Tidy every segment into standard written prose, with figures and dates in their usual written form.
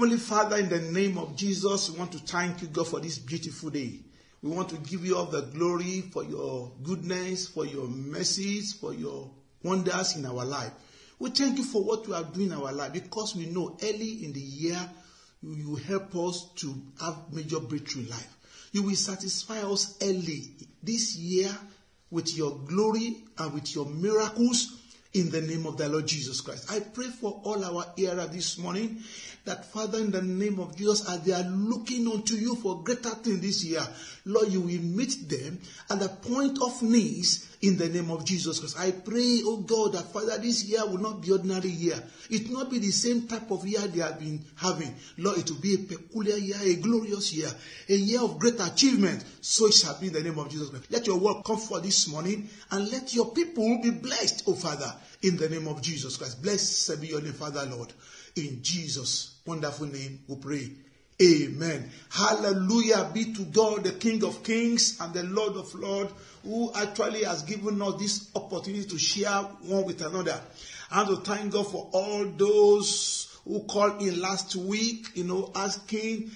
Heavenly Father, in the name of Jesus, we want to thank you, God, for this beautiful day. We want to give you all the glory for your goodness, for your mercies, for your wonders in our life. We thank you for what you are doing in our life, because we know early in the year you will help us to have major breakthrough in life. You will satisfy us early this year with your glory and with your miracles in the name of the Lord Jesus Christ. I pray for all our hearers this morning that, Father, in the name of Jesus, as they are looking unto you for greater things this year, Lord, you will meet them at the point of needs in the name of Jesus Christ. I pray, oh God, that, Father, this year will not be ordinary year. It will not be the same type of year they have been having. Lord, it will be a peculiar year, a glorious year, a year of great achievement. So it shall be in the name of Jesus Christ. Let your word come forth this morning, and let your people be blessed, oh Father, in the name of Jesus Christ. Blessed be your name, Father, Lord. In Jesus' wonderful name we pray. Amen. Hallelujah be to God, the King of Kings and the Lord of Lords, who actually has given us this opportunity to share one with another. And to thank God for all those who called in last week, asking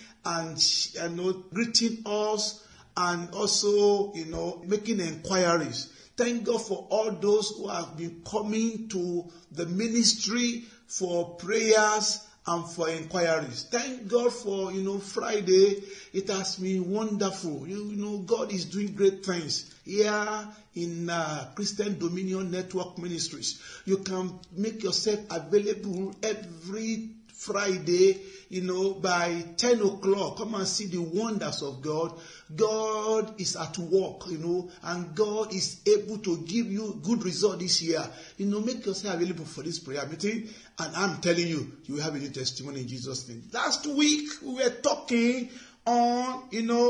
and greeting us, and also, making inquiries. Thank God for all those who have been coming to the ministry for prayers and for inquiries. Thank God for, Friday. It has been wonderful. God is doing great things here in Christian Dominion Network Ministries. You can make yourself available every Friday, by 10 o'clock. Come and see the wonders of God. God is at work, and God is able to give you good result this year. Make yourself available for this prayer meeting, and I'm telling you, you will have a new testimony in Jesus' name. Last week, we were talking on,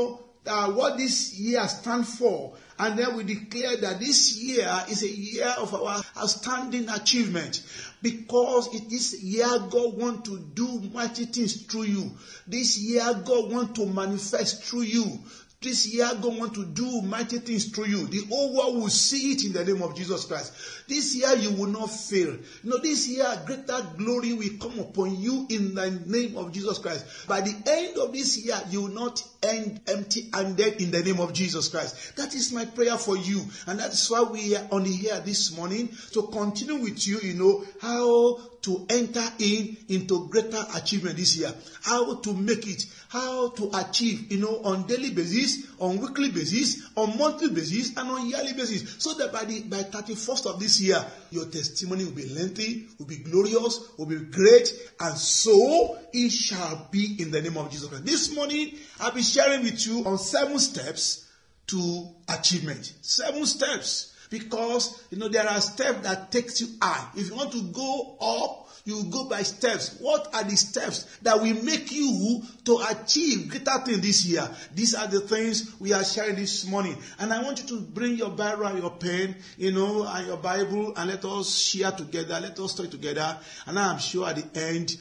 what this year stands for. And then we declare that this year is a year of our outstanding achievement, because it is year God wants to do mighty things through you. This year God wants to manifest through you. This year God wants to do mighty things through you. The whole world will see it in the name of Jesus Christ. This year you will not fail. This year greater glory will come upon you in the name of Jesus Christ. By the end of this year, you will not end empty-handed in the name of Jesus Christ. That is my prayer for you. And that's why we are on here this morning, to continue with you, how to enter into greater achievement this year. How to make it. How to achieve, on daily basis, on weekly basis, on monthly basis, and on yearly basis. So that by 31st of this year, your testimony will be lengthy, will be glorious, will be great, and so it shall be in the name of Jesus Christ. This morning, I'll be sharing with you on 7 steps to achievement. 7 steps. Because, there are steps that takes you high. If you want to go up, you go by steps. What are the steps that will make you to achieve greater things this year? These are the things we are sharing this morning. And I want you to bring your Bible and your pen, and your Bible, and let us share together. Let us study together. And I'm sure at the end,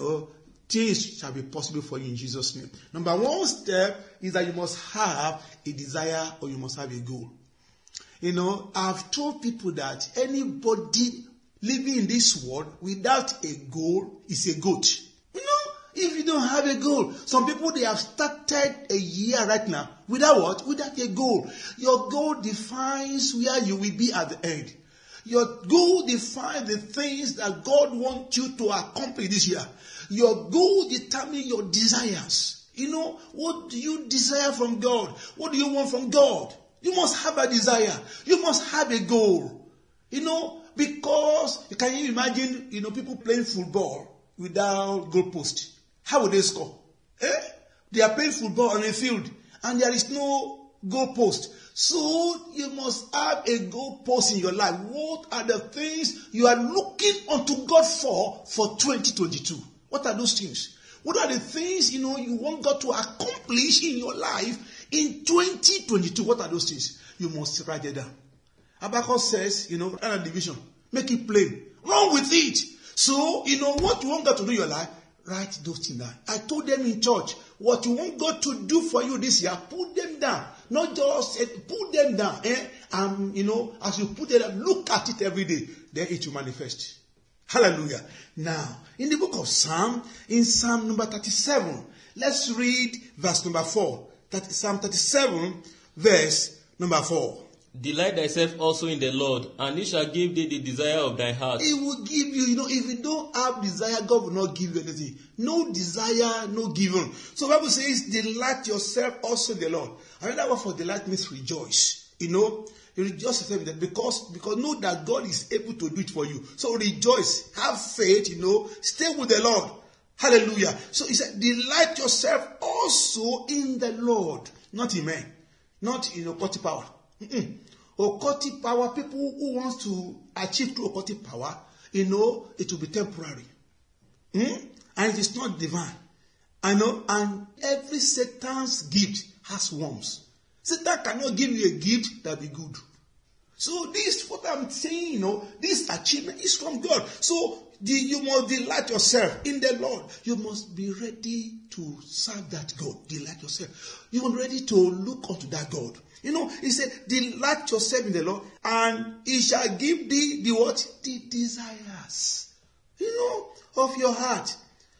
things shall be possible for you in Jesus' name. Number 1 step is that you must have a desire, or you must have a goal. I've told people that anybody living in this world without a goal is a goat. If you don't have a goal, some people, they have started a year right now without what? Without a goal. Your goal defines where you will be at the end. Your goal defines the things that God wants you to accomplish this year. Your goal determines your desires. What do you desire from God? What do you want from God? You must have a desire. You must have a goal. Because can you imagine, people playing football without goalpost? How would they score? They are playing football on a field and there is no goalpost. So you must have a goalpost in your life. What are the things you are looking unto God for 2022? What are those things? What are the things, you want God to accomplish in your life in 2022? What are those things? You must write it down. Habakkuk says, run a division. Make it plain. Run with it. So, what you want God to do in your life, write those things down. I told them in church, what you want God to do for you this year, put them down. Not just put them down. And, as you put them down, look at it every day. Then it will manifest. Hallelujah. Now, in the book of Psalm, in Psalm number 37, let's read verse number 4. Psalm 37, verse number 4. Delight thyself also in the Lord, and he shall give thee the desire of thy heart. He will give you, if you don't have desire, God will not give you anything. No desire, no given. So the Bible says, delight yourself also in the Lord. Another word for delight means rejoice. You rejoice yourself in that because know that God is able to do it for you. So rejoice, have faith, stay with the Lord. Hallelujah. So he said, delight yourself also in the Lord. Not in men. Not in occultic power. Occultic power, people who want to achieve through occultic power, it will be temporary. And it is not divine. And every Satan's gift has worms. Satan cannot give you a gift that be good. So this, what I'm saying, this achievement is from God. So you must delight yourself in the Lord. You must be ready to serve that God. Delight yourself. You are ready to look unto that God. He said, delight yourself in the Lord, and he shall give thee the what? The desires, of your heart.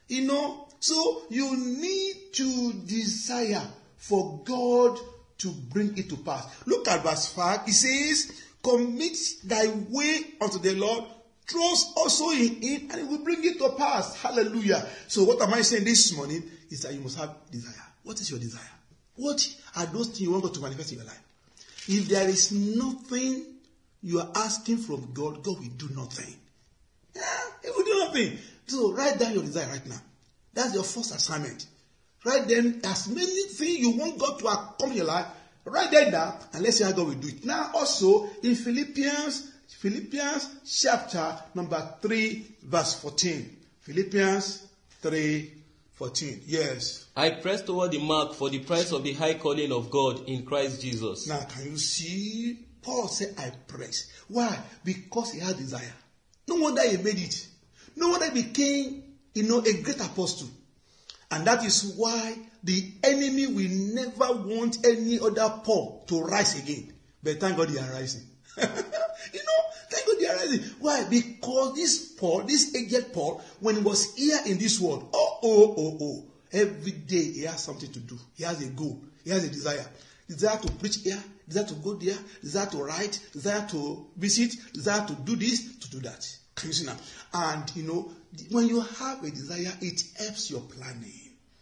So you need to desire for God to bring it to pass. Look at verse 5. It says, commit thy way unto the Lord, trust also in him, and he will bring it to pass. Hallelujah. So what am I saying this morning is that you must have desire. What is your desire? What are those things you want God to manifest in your life? If there is nothing you are asking from God, God will do nothing. He will do nothing. So write down your desire right now. That's your first assignment. Write down as many things you want God to accomplish in your life. Write them down and let's see how God will do it. Now also in Philippians chapter number 3 verse 14. Philippians 3:14. Yes. I press toward the mark for the prize of the high calling of God in Christ Jesus. Now can you see? Paul said, I press. Why? Because he had desire. No wonder he made it. No wonder he became, a great apostle. And that is why the enemy will never want any other Paul to rise again. But thank God he is rising. Thank God they are rising. Why? Because this Paul, this aged Paul, when he was here in this world, every day he has something to do. He has a goal. He has a desire. Desire to preach here, desire to go there, desire to write, desire to visit, desire to do this, to do that. Can you see now? And, when you have a desire, it helps your planning.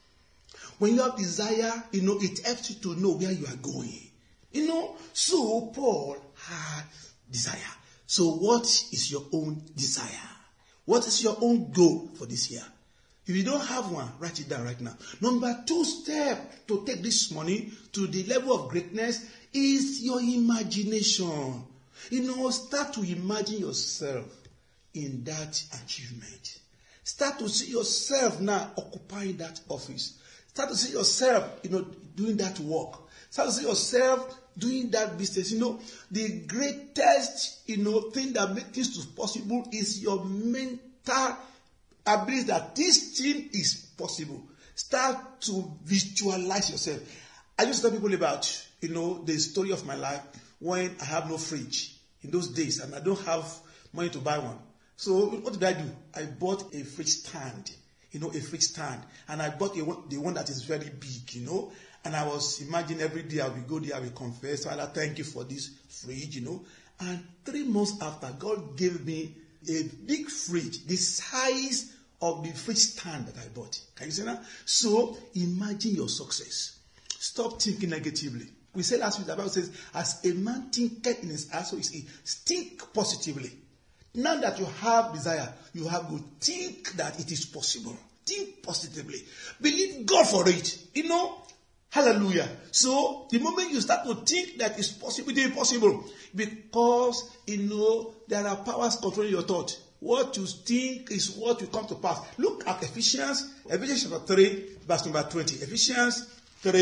When you have desire, it helps you to know where you are going. So Paul had desire. So what is your own desire? What is your own goal for this year? If you don't have one, write it down right now. Number 2 step to take this money to the level of greatness is your imagination. Start to imagine yourself in that achievement. Start to see yourself now occupying that office. Start to see yourself, doing that work. Start to see yourself doing that business. The greatest, thing that makes things possible is your mental ability that this thing is possible. Start to visualize yourself. I used to tell people about, the story of my life when I have no fridge in those days and I don't have money to buy one. So what did I do? I bought a fridge stand, a fridge stand. And I bought the one that is very big, And I was imagining every day I will go there, I will confess, Father, thank you for this fridge, And 3 months after, God gave me a big fridge, the size of the fridge stand that I bought. Can you see that? So imagine your success. Stop thinking negatively. We said last week, the Bible says, as a man thinketh in his heart, so is he. Think positively. Now that you have desire, you have to think that it is possible. Think positively. Believe God for it. Hallelujah. So the moment you start to think that it's possible, it is possible. Because, there are powers controlling your thought. What you think is what will come to pass. Look at Ephesians chapter 3, verse number 20. Ephesians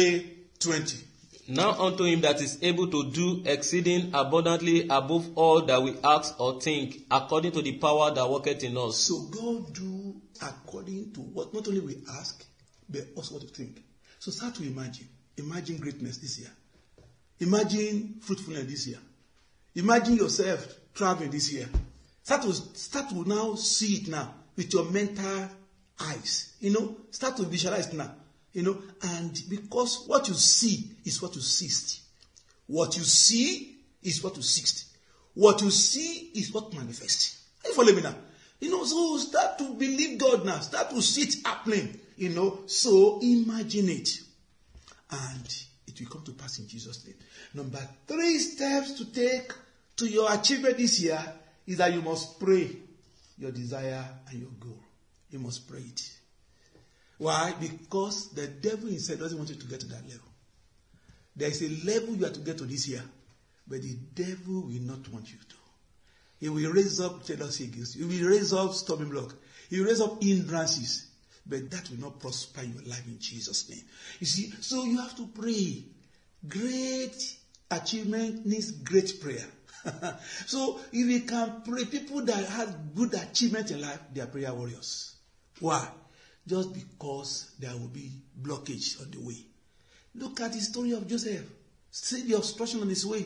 3:20. Now unto him that is able to do exceeding abundantly above all that we ask or think, according to the power that worketh in us. So God do according to what not only we ask, but also what we think. So start to imagine. Imagine greatness this year. Imagine fruitfulness this year. Imagine yourself traveling this year. Start to now see it now with your mental eyes. Start to visualize now. And because what you see is what you seek. What you see is what you seek. What you see is what manifests. Are you following me now? So start to believe God now. Start to see it happening. So imagine it. And it will come to pass in Jesus' name. Number 3 steps to take to your achievement this year is that you must pray your desire and your goal. You must pray it. Why? Because the devil himself doesn't want you to get to that level. There is a level you have to get to this year, but the devil will not want you to. He will raise up jealousy against you. He will raise up stumbling block. He will raise up hindrances. But that will not prosper in your life in Jesus' name. You see, so you have to pray. Great achievement needs great prayer. So if you can pray, people that have good achievement in life, they are prayer warriors. Why? Just because there will be blockage on the way. Look at the story of Joseph. See the obstruction on his way.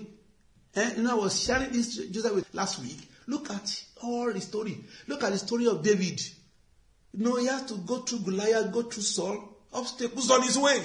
I was sharing this Joseph last week. Look at all the story. Look at the story of David. He has to go through Goliath, go through Saul, obstacles on his way.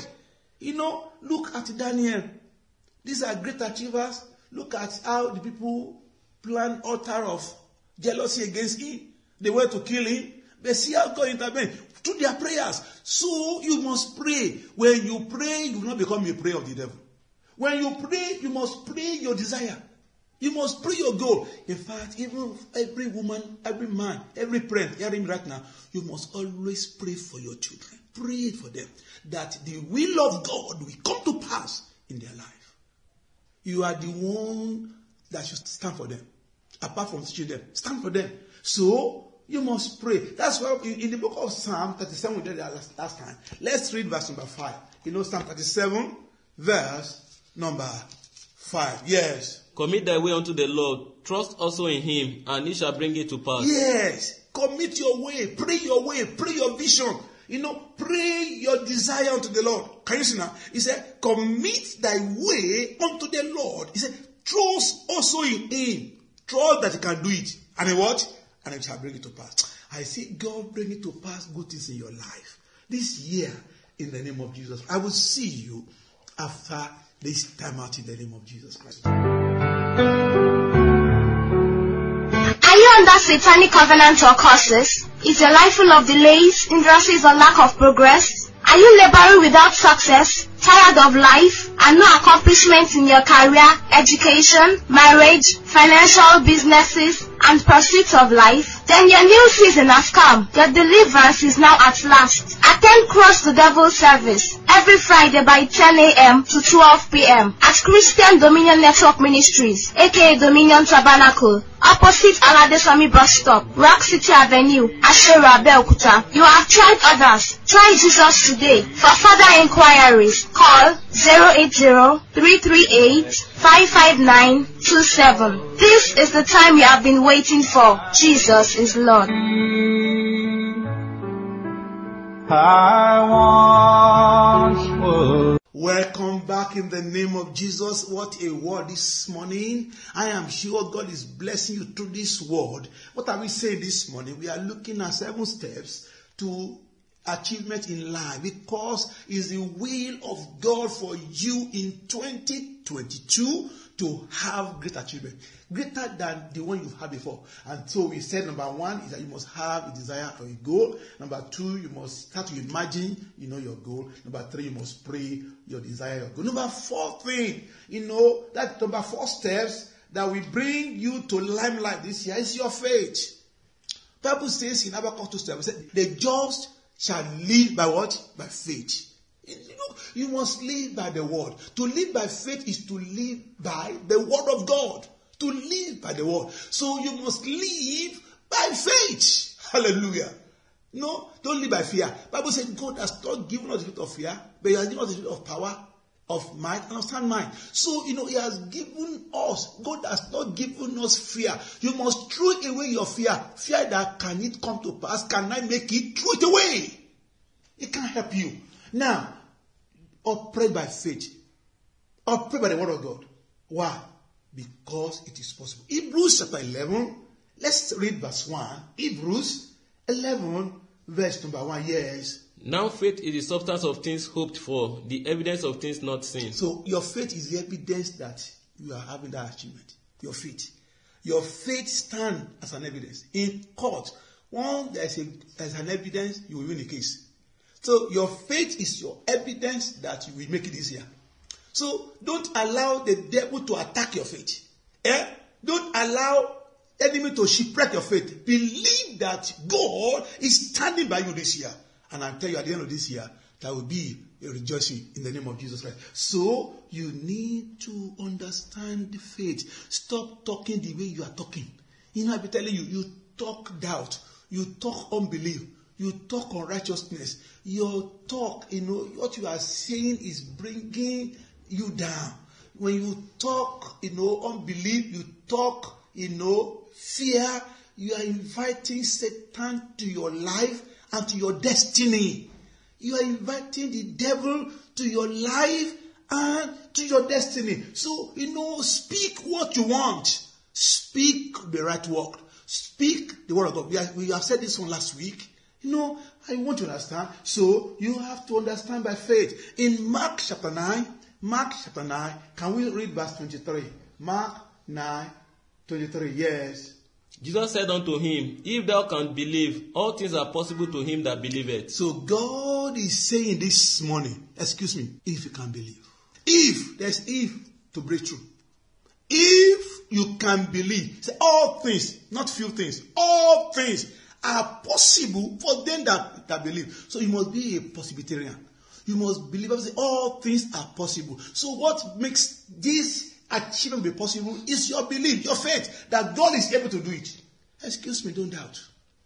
Look at Daniel. These are great achievers. Look at how the people planned altar of jealousy against him. They were to kill him. But see how God intervened through their prayers. So you must pray. When you pray, you will not become a prey of the devil. When you pray, you must pray your desire. You must pray your goal. In fact, even every woman, every man, every parent hearing right now, you must always pray for your children. Pray for them that the will of God will come to pass in their life. You are the one that should stand for them. Apart from teaching them, stand for them. So you must pray. That's why in the book of Psalm 37, we did that last time. Let's read verse number 5. Psalm 37, verse number 5. Yes. Commit thy way unto the Lord. Trust also in him, and he shall bring it to pass. Yes. Commit your way. Pray your way. Pray your vision. Pray your desire unto the Lord. Can you see now? He said, commit thy way unto the Lord. He said, trust also in him. Trust that he can do it. And then what? And it shall bring it to pass. I see God bring it to pass good things in your life. This year, in the name of Jesus, I will see you after this time out in the name of Jesus Christ. Are you under satanic covenant or curses? Is your life full of delays, hindrances, or lack of progress? Are you laboring without success, tired of life, and no accomplishments in your career, education, marriage, financial, businesses, and pursuits of life? Then your new season has come. Your deliverance is now at last. Attend Cross the Devil service every Friday by 10 a.m. to 12 p.m. at Christian Dominion Network Ministries, aka Dominion Tabernacle, opposite Aladesami bus stop, Rock City Avenue, Ashera, Abeokuta. You have tried others. Try Jesus today. For further inquiries, call 080-338-55927. This is the time you have been waiting for. Jesus is Lord. Welcome back in the name of Jesus. What a word this morning. I am sure God is blessing you through this word. What are we saying this morning? We are looking at 7 steps to achievement in life, because it's the will of God for you in 2022 to have great achievement, greater than the one you've had before. And so we said number 1 is that you must have a desire or a goal. Number 2, you must start to imagine, your goal. Number 3, you must pray your desire, your goal. Number 4 thing, that number 4 steps that will bring you to limelight this year is your faith. Bible says in Habakkuk 2:7, the just shall live by what? By faith. You must live by the word. To live by faith is to live by the word of God. To live by the word. So you must live by faith. Hallelujah. No, don't live by fear. Bible says God has not given us the spirit of fear, but he has given us the spirit of power, of might, and of sound mind. So, he has given us, God has not given us fear. You must throw away your fear. Fear that can it come to pass? Can I make it? Throw it away. It can't help you. Now, operate by faith. Operate by the word of God. Why? Because it is possible. Hebrews chapter 11, Let's read verse 1. Hebrews 11, verse number 1. Yes. Now faith is the substance of things hoped for, the evidence of things not seen. So your faith is the evidence that you are having that achievement. Your faith. Your faith stands as an evidence. In court, once there's an evidence, you will win the case. So your faith is your evidence that you will make it this year. So don't allow the devil to attack your faith. Don't allow enemy to shipwreck your faith. Believe that God is standing by you this year. And I'll tell you at the end of this year, there will be a rejoicing in the name of Jesus Christ. So you need to understand the faith. Stop talking the way you are talking. I'll be telling you, you talk doubt, you talk unbelief, you talk unrighteousness. Your talk, what you are saying is bringing you down. When you talk, unbelief, you talk, fear, you are inviting Satan to your life and to your destiny. You are inviting the devil to your life and to your destiny. So, speak what you want. Speak the right word. Speak the word of God. We have said this one last week. I want to understand. So, you have to understand by faith. In Mark chapter 9, can we read verse 23? Mark 9, 23, yes. Jesus said unto him, If thou canst believe, all things are possible to him that believeth. So God is saying this morning, if you can believe. If, there's if to break through. If you can believe, say all things, not few things, all things are possible for them that believe. So you must be a possibilitarian. You must believe, say all things are possible. So what makes this achievement be possible is your belief, your faith that God is able to do it. Don't doubt.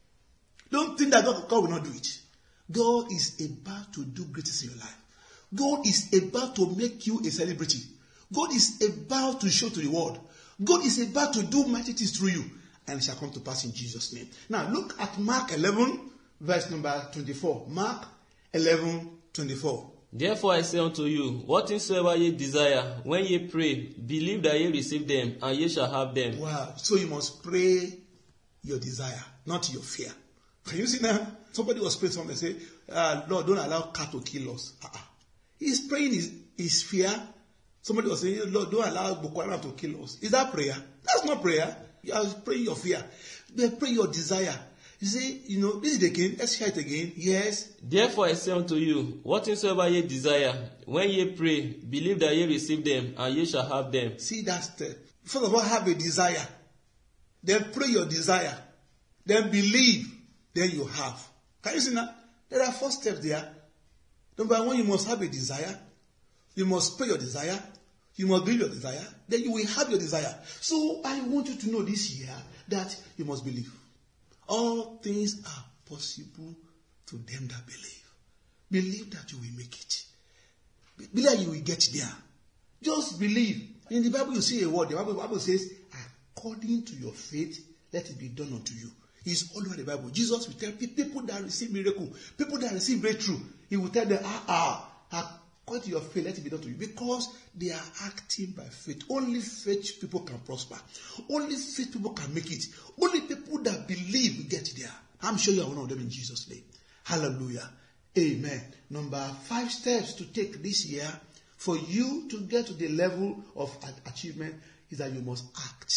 Don't think that God will not do it. God is about to do great things in your life. God is about to make you a celebrity. God is about to show to the world. God is about to do mighty things through you, and it shall come to pass in Jesus' name. Now look at Mark 11, verse number 24. Mark 11, 24. Therefore I say unto you, whatsoever ye desire, when ye pray, believe that ye receive them, and ye shall have them. Wow. So you must pray your desire, not your fear. Can you see now? Somebody was praying something and say, Lord, don't allow cat to kill us. He's praying his fear. Somebody was saying, Lord, don't allow Boko Haram to kill us. Is that prayer? That's not prayer. You are praying your fear. Then pray your desire. You see, this is again. Let's hear it again. Yes. Therefore I say unto you, whatsoever ye desire, when ye pray, believe that ye receive them, and ye shall have them. See, that's the first of all, have a desire. Then pray your desire. Then believe. Then you have. Can you see that? There are 4 steps there. Number 1, you must have a desire. You must pray your desire. You must believe your desire. Then you will have your desire. So I want you to know this year that you must believe. All things are possible to them that believe. Believe that you will make it. Believe that you will get there. Just believe. In the Bible you see a word. The Bible says, according to your faith, let it be done unto you. It's all over the Bible. Jesus will tell people that receive miracle, people that receive breakthrough, he will tell them, according to your faith, let it be done to you. Because they are acting by faith. Only faith people can prosper. Only faith people can make it. Only people that believe will get there. I'm sure you are one of them in Jesus' name. Hallelujah. Amen. Number 5 steps to take this year for you to get to the level of achievement is that you must act.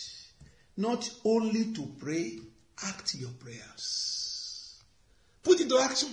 Not only to pray, act your prayers. Put into action.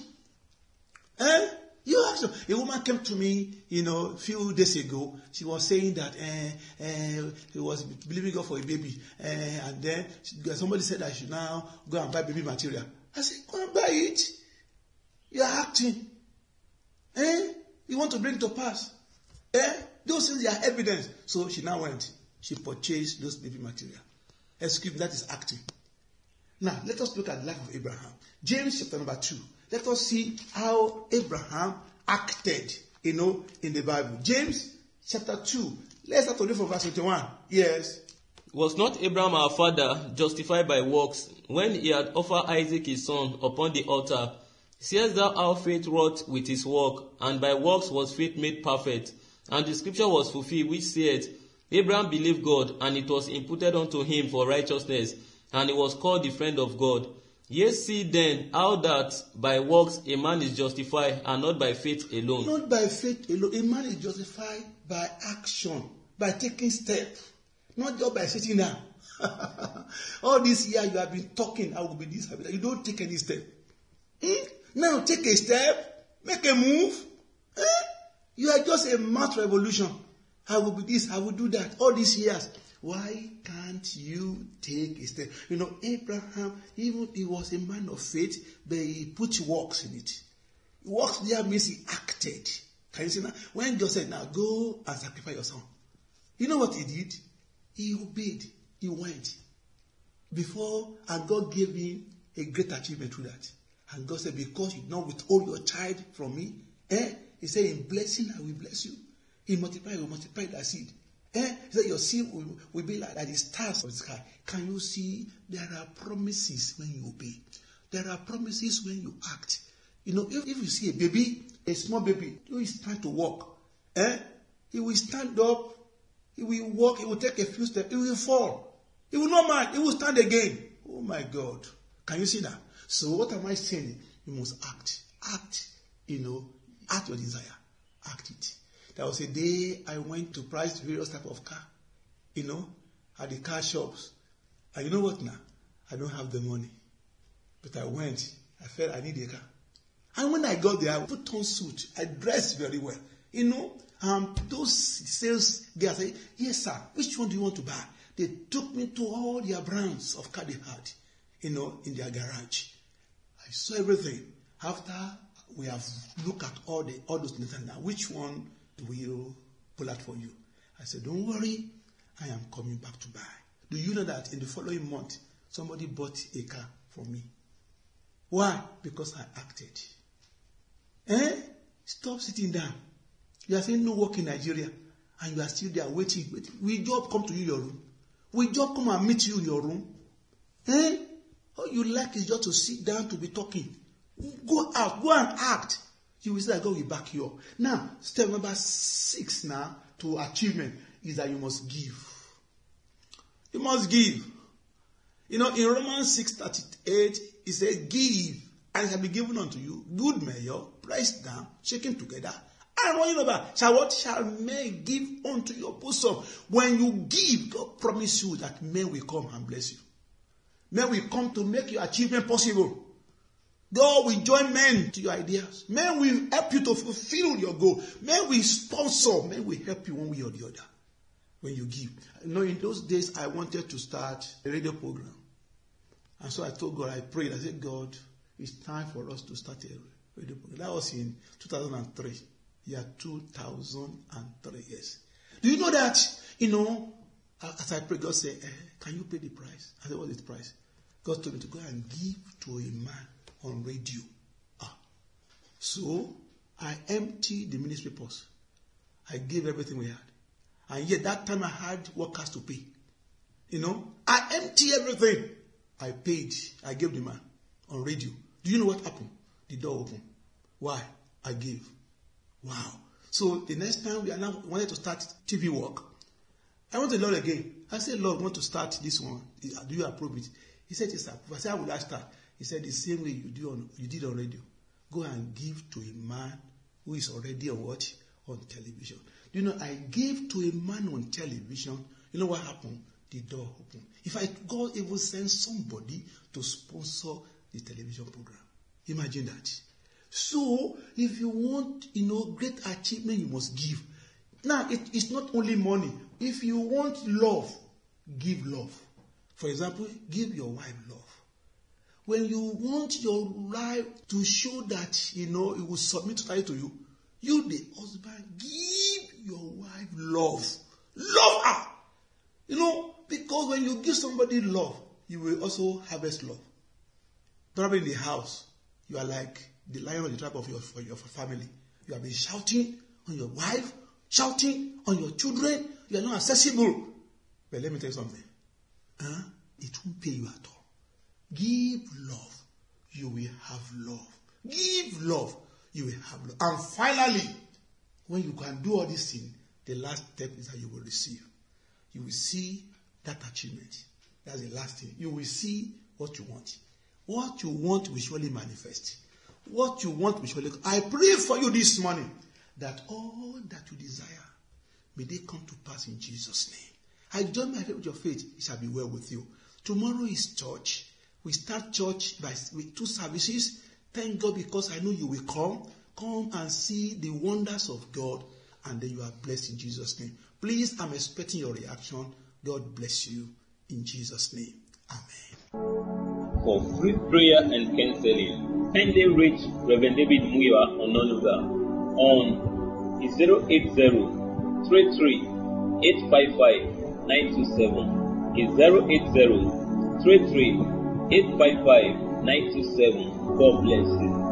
You action. A woman came to me, a few days ago. She was saying that he was believing God for a baby. And then somebody said I should now go and buy baby material. I said, go and buy it. You are acting. You want to bring it to pass. Those things are evidence. So she now went. She purchased those baby material. Excuse me, that is acting. Now, let us look at the life of Abraham. James chapter number 2. Let us see how Abraham acted, in the Bible. James chapter 2. Let's start to read from verse 21. Yes. Was not Abraham our father justified by works, when he had offered Isaac his son upon the altar? Seest thou how faith wrought with his work, and by works was faith made perfect? And the scripture was fulfilled, which saith, Abraham believed God, and it was imputed unto him for righteousness. and he was called the friend of God. Ye see then how that by works a man is justified, and not by faith alone. Not by faith alone. A man is justified by action, by taking steps, not just by sitting down. All this year you have been talking, I will be this, you don't take any step. Now take a step, make a move. You are just a mass revolution. I will be this, I will do that. All these years. Why can't you take a step? You know, Abraham, even he was a man of faith, but he put works in it. Works there means he acted. Can you see that? When God said, now go and sacrifice your son. You know what he did? He obeyed. He went. And God gave him a great achievement through that. And God said, because you did not withhold your child from me, he said, in blessing I will bless you. In multiply, I will multiply that seed. He said, your seed will be like the stars of the sky. Can you see? There are promises when you obey. There are promises when you act. You know, if you see a baby, a small baby, who is trying to walk, he will stand up, he will walk, he will take a few steps, he will fall. He will not mind, he will stand again. Oh my God. Can you see that? So what am I saying? You must act. Act, act your desire. Act it. There was a day I went to price various type of car, at the car shops. And you know what now? I don't have the money. But I went. I felt I need a car. And when I got there, I put on suit. I dressed very well. Those sales guys say, yes sir, which one do you want to buy? They took me to all their brands of car they had, in their garage. I saw everything. After we have looked at all those things, now which one will pull out for you? I said, don't worry, I am coming back to buy. Do you know that in the following month, somebody bought a car for me? Why? Because I acted. Stop sitting down. You are saying no work in Nigeria, and you are still there waiting. Will job come to you in your room? Will job come and meet you in your room? All you like is just to sit down to be talking. Go out, go and act. You will say that God will back you up. Now, step number 6 now to achievement is that you must give. You must give. In Romans 6:38, it says, give, and it shall be given unto you. Good measure, pressed down, shaken together, and running over. Shall men give unto your bosom? When you give, God promise you that men will come and bless you. Men will come to make your achievement possible. God will join men to your ideas. Men will help you to fulfill your goal. Men will sponsor. Men will help you one way or the other when you give. In those days, I wanted to start a radio program. And so I told God, I prayed. I said, God, it's time for us to start a radio program. That was in 2003. Year 2003, yes. Do you know that, as I prayed, God said, can you pay the price? I said, what is the price? God told me to go and give to a man on radio. So I emptied the ministry purse. I gave everything we had. And yet that time I had workers to pay. I emptied everything. I paid. I gave the man on radio. Do you know what happened? The door opened. Why? I gave. Wow. So the next time we wanted to start TV work, I went to the Lord again. I said, Lord, I want to start this one. Do you approve it? He said, yes, sir. I said, I will start. He said, the same way you did on radio. Go and give to a man who is already on television. Do you know, I gave to a man on television. You know what happened? The door opened. If God even send somebody to sponsor the television program. Imagine that. So, if you want, great achievement, you must give. Now, it's not only money. If you want love, give love. For example, give your wife love. When you want your wife to show that, it will submit totally to you, you, the husband, give your wife love. Love her. Because when you give somebody love, you will also harvest love. Probably in the house, you are like the lion of the tribe of your family. You have been shouting on your wife, shouting on your children. You are not accessible. But let me tell you something. It won't pay you at all. Give love, you will have love. Give love, you will have love. And finally, when you can do all these things, the last step is that you will receive. You will see that achievement. That's the last thing. You will see what you want. What you want will surely manifest. What you want will surely. I pray for you this morning that all that you desire, may they come to pass in Jesus' name. I join my faith with your faith. It shall be well with you. Tomorrow is church. We start church with 2 services. Thank God because I know you will come. Come and see the wonders of God, and then you are blessed in Jesus' name. Please, I'm expecting your reaction. God bless you in Jesus' name. Amen. For free prayer and counseling, kindly reach Reverend David Muyiwa Ononuga on 080-33-855-927. It's 080-33-855-927. God bless you.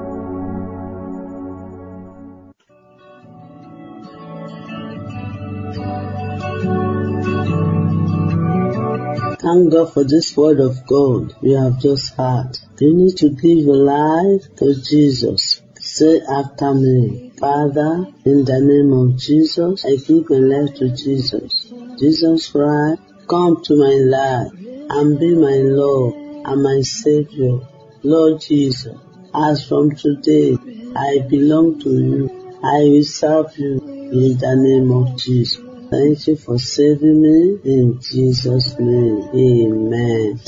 Thank God for this word of God we have just heard. You need to give your life to Jesus. Say after me, Father, in the name of Jesus, I give my life to Jesus. Jesus Christ, come to my life and be my Lord and my Savior. Lord Jesus, as from today, I belong to you. I will serve you in the name of Jesus. Thank you for saving me in Jesus' name. Amen.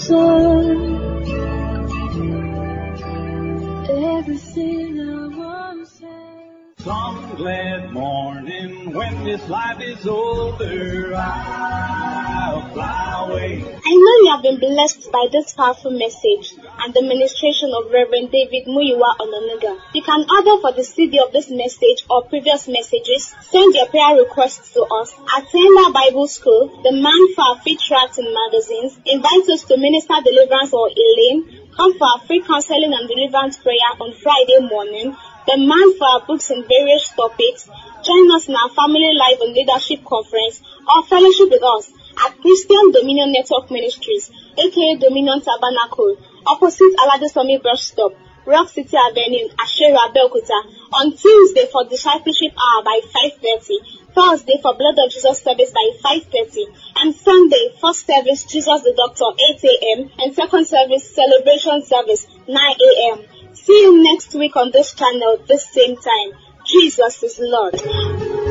Everything I want to say. Some glad morning when this life is over, I'll fly away. I know you have been blessed by this powerful message and the ministration of Reverend David Muyiwa Ononuga. You can order for the CD of this message or previous messages. Send your prayer requests to us. Attend our Bible School, the Man for Our Feet Tracts and Magazines. Invite us to minister deliverance or Elaine. Come for our free counseling and deliverance prayer on Friday morning. The Man for Our Books and various topics. Join us in our Family Life and Leadership Conference or fellowship with us at Christian Dominion Network Ministries, aka Dominion Tabernacle, opposite Aladesomi Bus Stop, Rock City Avenue, Ashera, Abeokuta, on Tuesday for Discipleship Hour by 5:30, Thursday for Blood of Jesus service by 5:30, and Sunday, first service Jesus the Doctor 8 a.m. and second service Celebration service 9 a.m. See you next week on this channel, this same time. Jesus is Lord.